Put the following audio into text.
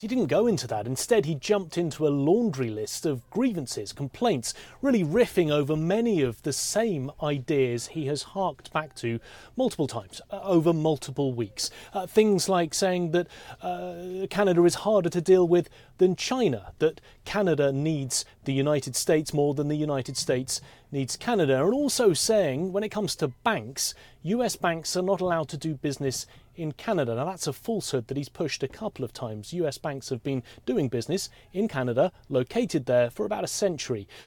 He didn't go into that. Instead, he jumped into a laundry list of grievances, complaints, really riffing over many of the same ideas he has harked back to multiple times over multiple weeks. Things like saying that Canada is harder to deal with than China, that Canada needs the United States more than the United States needs Canada, and also saying when it comes to banks, US banks are not allowed to do business in Canada. Now that's a falsehood that he's pushed a couple of times. US banks have been doing business in Canada, located there for about a century.